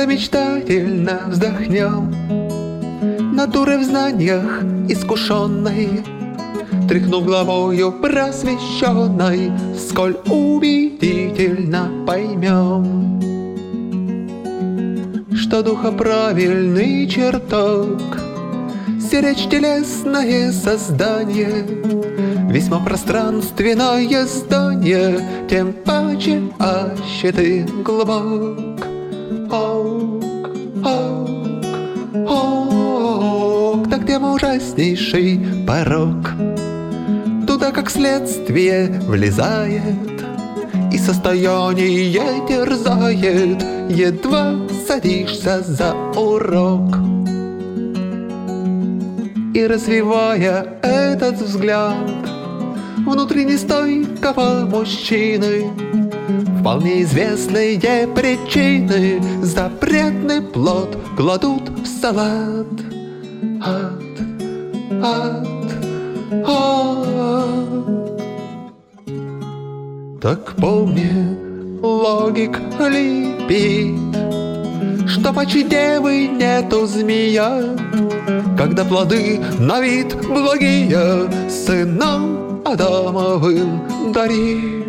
мечтательно вздохнем над дурой в знаниях искушенной, тряхнув головою просвещенной, сколь убедительно поймем, что духоправильный чертог стеречь телесное создание, весьма пространственное здание, тем паче аще ты глубок. Ок, ок, ок, так тем ужаснейший порок туда как следствие влезает и состояние терзает, едва садишься за урок. И развивая этот взгляд внутренне стойкого мужчины, вполне известные причины запретный плод кладут в салат. Ад, ад, ад. Так помни, логик лепит, что почти девы нету змея, когда плоды на вид благие сынам Адамовым дарит.